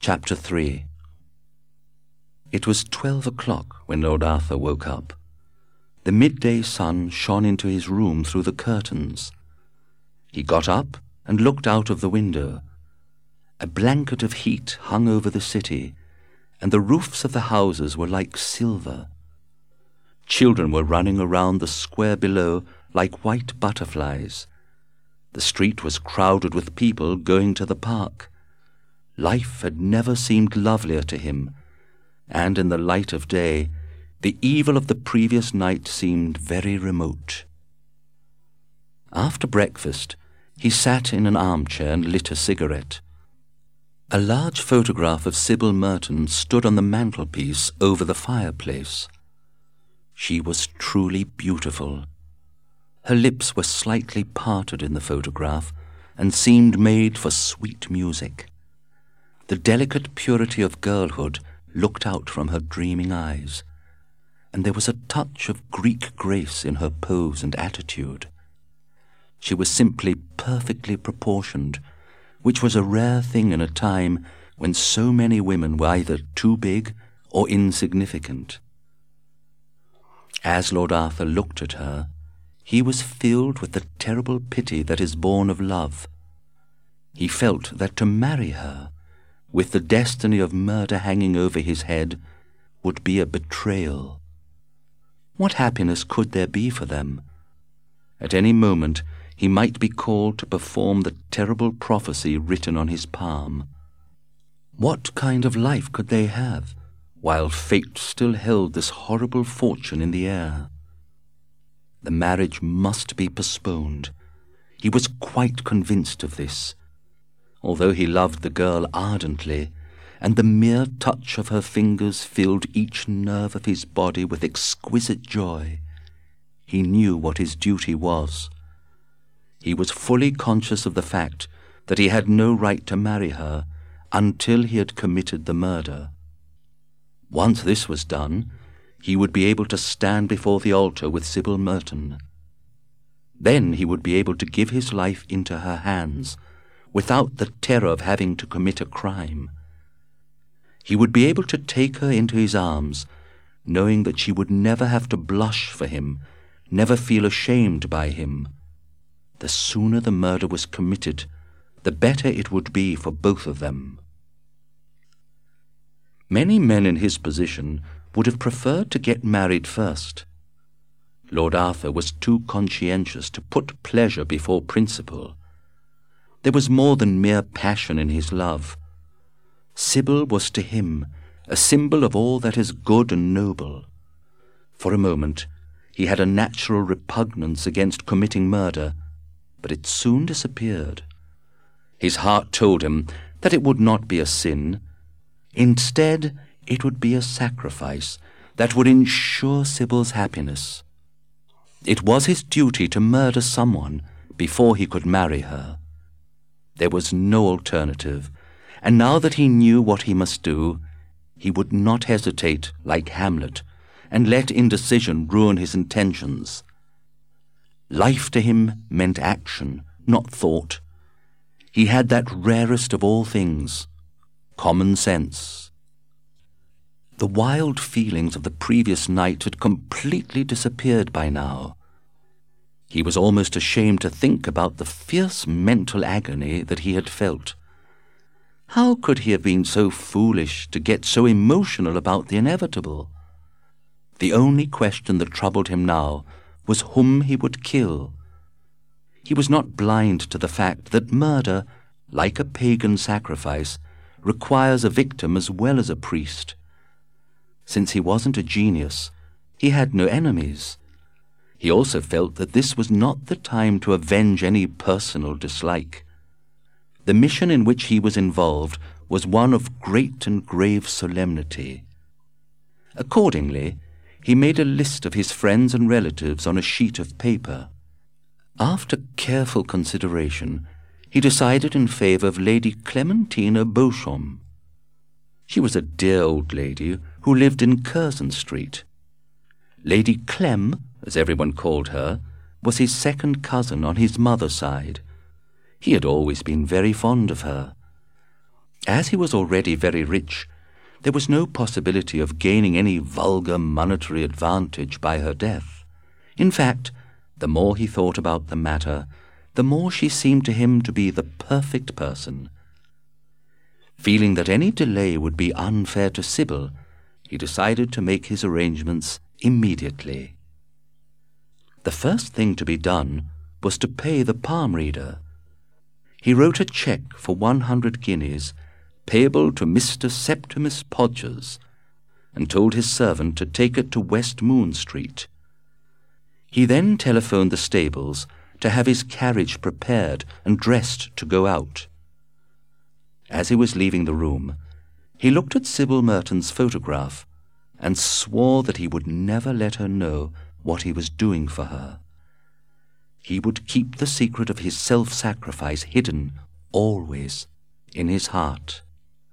Chapter 3. It was 12 o'clock when Lord Arthur woke up. The midday sun shone into his room through the curtains. He got up and looked out of the window. A blanket of heat hung over the city, and the roofs of the houses were like silver. Children were running around the square below like white butterflies. The street was crowded with people going to the park. Life had never seemed lovelier to him, and in the light of day, the evil of the previous night seemed very remote. After breakfast, he sat in an armchair and lit a cigarette. A large photograph of Sybil Merton stood on the mantelpiece over the fireplace. She was truly beautiful. Her lips were slightly parted in the photograph and seemed made for sweet music. The delicate purity of girlhood looked out from her dreaming eyes, and there was a touch of Greek grace in her pose and attitude. She was simply perfectly proportioned, which was a rare thing in a time when so many women were either too big or insignificant. As Lord Arthur looked at her, he was filled with the terrible pity that is born of love. He felt that to marry her, with the destiny of murder hanging over his head, would be a betrayal. What happiness could there be for them? At any moment he might be called to perform the terrible prophecy written on his palm. What kind of life could they have, while fate still held this horrible fortune in the air? The marriage must be postponed. He was quite convinced of this. Although he loved the girl ardently, and the mere touch of her fingers filled each nerve of his body with exquisite joy, he knew what his duty was. He was fully conscious of the fact that he had no right to marry her until he had committed the murder. Once this was done, he would be able to stand before the altar with Sybil Merton. Then he would be able to give his life into her hands, without the terror of having to commit a crime. He would be able to take her into his arms, knowing that she would never have to blush for him, never feel ashamed by him. The sooner the murder was committed, the better it would be for both of them. Many men in his position would have preferred to get married first. Lord Arthur was too conscientious to put pleasure before principle. There was more than mere passion in his love. Sybil was to him a symbol of all that is good and noble. For a moment he had a natural repugnance against committing murder, but it soon disappeared. His heart told him that it would not be a sin. Instead, it would be a sacrifice that would ensure Sybil's happiness. It was his duty to murder someone before he could marry her. There was no alternative, and now that he knew what he must do, he would not hesitate like Hamlet and let indecision ruin his intentions. Life to him meant action, not thought. He had that rarest of all things, common sense. The wild feelings of the previous night had completely disappeared by now. He was almost ashamed to think about the fierce mental agony that he had felt. How could he have been so foolish to get so emotional about the inevitable? The only question that troubled him now was whom he would kill. He was not blind to the fact that murder, like a pagan sacrifice, requires a victim as well as a priest. Since he wasn't a genius, he had no enemies. He also felt that this was not the time to avenge any personal dislike. The mission in which he was involved was one of great and grave solemnity. Accordingly, he made a list of his friends and relatives on a sheet of paper. After careful consideration, he decided in favor of Lady Clementina Beauchamp. She was a dear old lady who lived in Curzon Street. Lady Clem, as everyone called her, was his second cousin on his mother's side. He had always been very fond of her. As he was already very rich, there was no possibility of gaining any vulgar monetary advantage by her death. In fact, the more he thought about the matter, the more she seemed to him to be the perfect person. Feeling that any delay would be unfair to Sybil, he decided to make his arrangements immediately. The first thing to be done was to pay the palm reader. He wrote a cheque for 100 guineas, payable to Mr. Septimus Podgers, and told his servant to take it to West Moon Street. He then telephoned the stables to have his carriage prepared and dressed to go out. As he was leaving the room, he looked at Sybil Merton's photograph and swore that he would never let her know what he was doing for her. He would keep the secret of his self-sacrifice hidden, always, in his heart.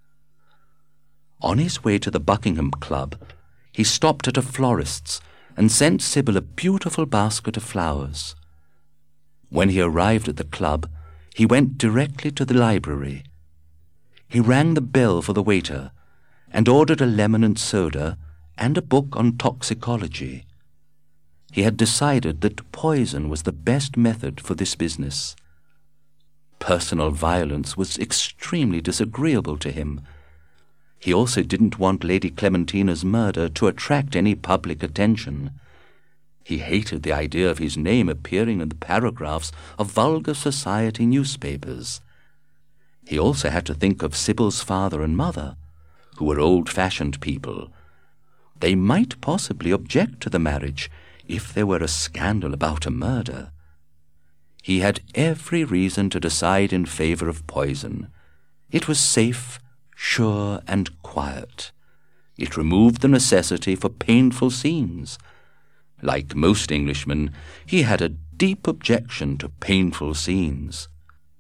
On his way to the Buckingham Club, he stopped at a florist's and sent Sybil a beautiful basket of flowers. When he arrived at the club, he went directly to the library. He rang the bell for the waiter and ordered a lemon and soda and a book on toxicology. He had decided that poison was the best method for this business. Personal violence was extremely disagreeable to him. He also didn't want Lady Clementina's murder to attract any public attention. He hated the idea of his name appearing in the paragraphs of vulgar society newspapers. He also had to think of Sybil's father and mother, who were old-fashioned people. They might possibly object to the marriage if there were a scandal about a murder. He had every reason to decide in favor of poison. It was safe, sure, and quiet. It removed the necessity for painful scenes. Like most Englishmen, he had a deep objection to painful scenes.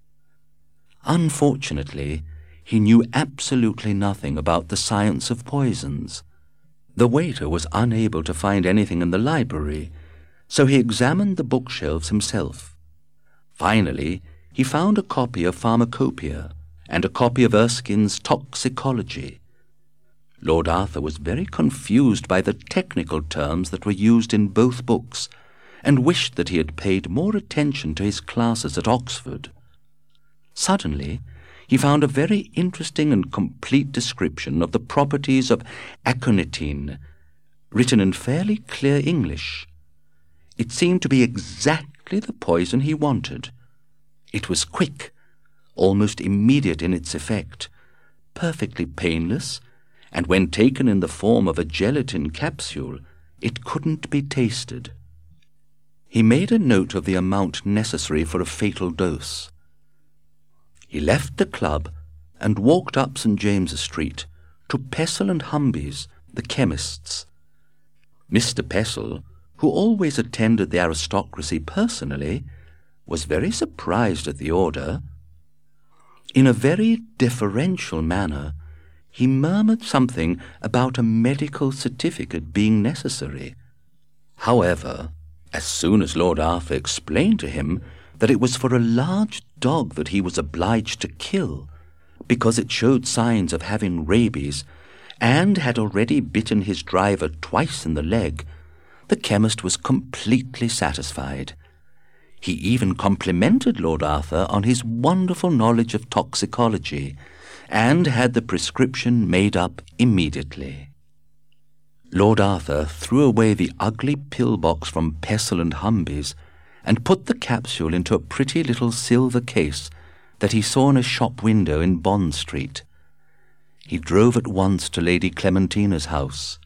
Unfortunately, he knew absolutely nothing about the science of poisons. The waiter was unable to find anything in the library, so he examined the bookshelves himself. Finally, he found a copy of Pharmacopoeia and a copy of Erskine's Toxicology. Lord Arthur was very confused by the technical terms that were used in both books, and wished that he had paid more attention to his classes at Oxford. Suddenly, he found a very interesting and complete description of the properties of aconitine, written in fairly clear English. It seemed to be exactly the poison he wanted. It was quick, almost immediate in its effect, perfectly painless, and when taken in the form of a gelatin capsule, it couldn't be tasted. He made a note of the amount necessary for a fatal dose. He left the club and walked up St. James's Street to Pessell and Humby's, the chemists. Mr. Pessell, who always attended the aristocracy personally, was very surprised at the order. In a very deferential manner, he murmured something about a medical certificate being necessary. However, as soon as Lord Arthur explained to him that it was for a large dog that he was obliged to kill, because it showed signs of having rabies, and had already bitten his driver twice in the leg, the chemist was completely satisfied. He even complimented Lord Arthur on his wonderful knowledge of toxicology, and had the prescription made up immediately. Lord Arthur threw away the ugly pill-box from Pessell and Humby's, and put the capsule into a pretty little silver case that he saw in a shop window in Bond Street. He drove at once to Lady Clementina's house.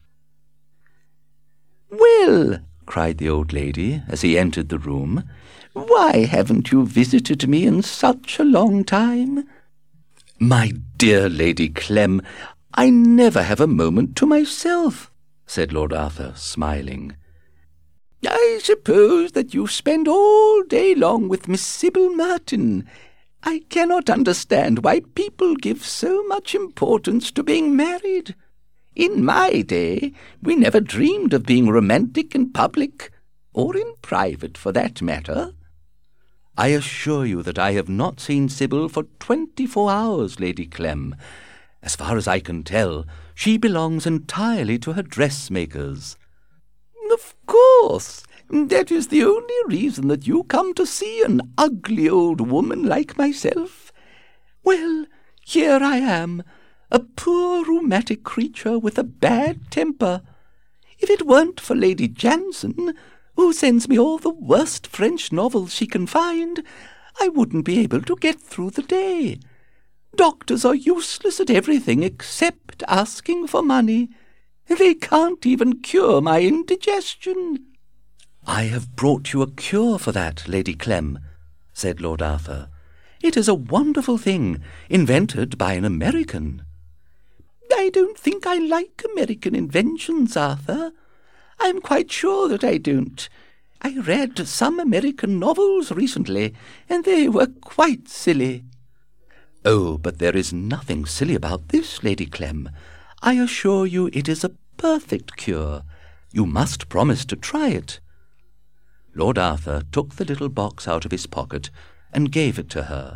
"Well," cried the old lady as he entered the room, "why haven't you visited me in such a long time?" "My dear Lady Clem, I never have a moment to myself," said Lord Arthur, smiling. "I suppose that you spend all day long with Miss Sybil Merton. I cannot understand why people give so much importance to being married. In my day, we never dreamed of being romantic in public, or in private for that matter." "I assure you that I have not seen Sybil for 24 hours, Lady Clem, As far as I can tell, she belongs entirely to her dressmakers." "Of course. That is the only reason that you come to see an ugly old woman like myself. Well, here I am, a poor rheumatic creature with a bad temper. If it weren't for Lady Jansen, who sends me all the worst French novels she can find, I wouldn't be able to get through the day. Doctors are useless at everything except asking for money. They can't even cure my indigestion." "I have brought you a cure for that, Lady Clem," said Lord Arthur. "It is a wonderful thing, invented by an American." "I don't think I like American inventions, Arthur. I'm quite sure that I don't. I read some American novels recently, and they were quite silly." "Oh, but there is nothing silly about this, Lady Clem. I assure you it is a perfect cure. You must promise to try it." Lord Arthur took the little box out of his pocket and gave it to her.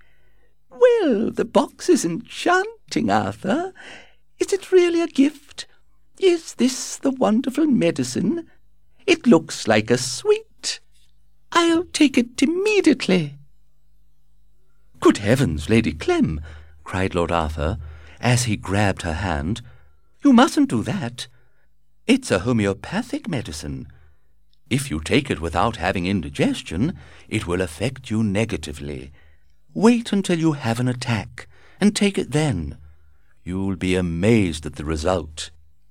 "Well, the box is enchanting, Arthur. Is it really a gift? Is this the wonderful medicine? It looks like a sweet. I'll take it immediately." "Good heavens, Lady Clem!" cried Lord Arthur, as he grabbed her hand. "You mustn't do that. It's a homeopathic medicine. If you take it without having indigestion, it will affect you negatively. Wait until you have an attack, and take it then. You'll be amazed at the result."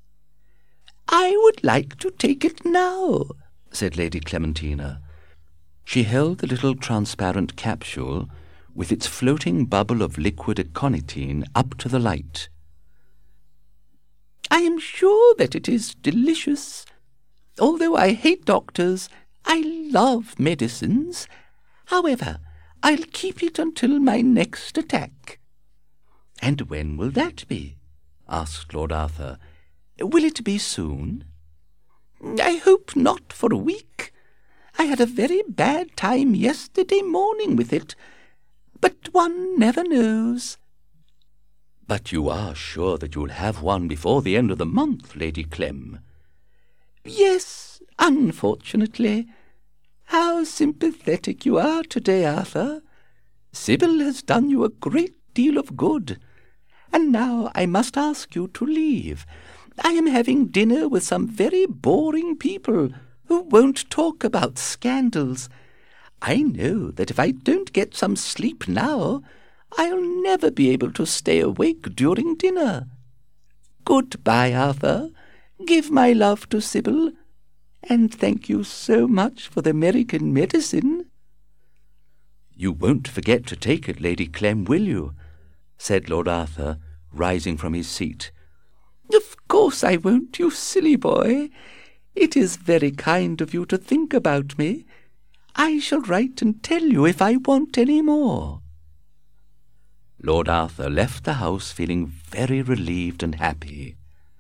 "I would like to take it now," said Lady Clementina. She held the little transparent capsule with its floating bubble of liquid aconitine up to the light. "I am sure that it is delicious. Although I hate doctors, I love medicines. However, I'll keep it until my next attack." "And when will that be?" asked Lord Arthur. "Will it be soon?" "I hope not for a week. I had a very bad time yesterday morning with it, but one never knows." "But you are sure that you'll have one before the end of the month, Lady Clem?" "Yes, unfortunately. How sympathetic you are today, Arthur. Sybil has done you a great deal of good. And now I must ask you to leave. I am having dinner with some very boring people who won't talk about scandals. I know that if I don't get some sleep now, I'll never be able to stay awake during dinner. Goodbye, Arthur. Give my love to Sybil, and thank you so much for the American medicine." "You won't forget to take it, Lady Clem, will you?" said Lord Arthur, rising from his seat. "Of course I won't, you silly boy. It is very kind of you to think about me. I shall write and tell you if I want any more." Lord Arthur left the house feeling very relieved and happy.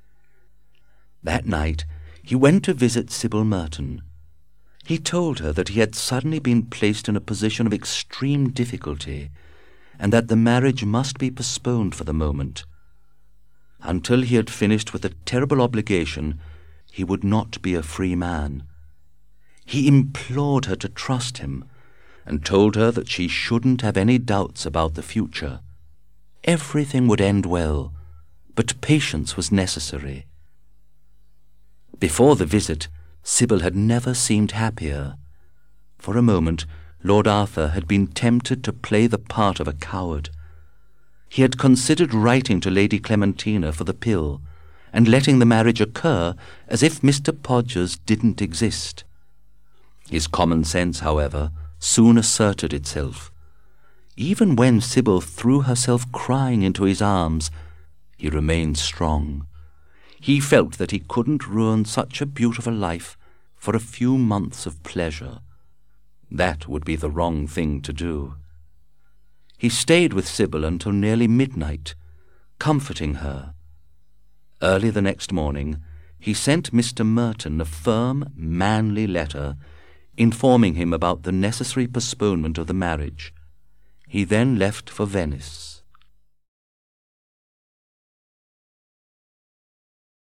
That night he went to visit Sybil Merton. He told her that he had suddenly been placed in a position of extreme difficulty, and that the marriage must be postponed for the moment. Until he had finished with a terrible obligation, he would not be a free man. He implored her to trust him, and told her that she shouldn't have any doubts about the future. Everything would end well, but patience was necessary. Before the visit, Sybil had never seemed happier. For a moment, Lord Arthur had been tempted to play the part of a coward. He had considered writing to Lady Clementina for the pill, and letting the marriage occur as if Mr. Podgers didn't exist. His common sense, however, soon asserted itself. Even when Sybil threw herself crying into his arms, he remained strong. He felt that he couldn't ruin such a beautiful life for a few months of pleasure. That would be the wrong thing to do. He stayed with Sybil until nearly midnight, comforting her. Early the next morning, he sent Mr. Merton a firm, manly letter, informing him about the necessary postponement of the marriage. He then left for Venice.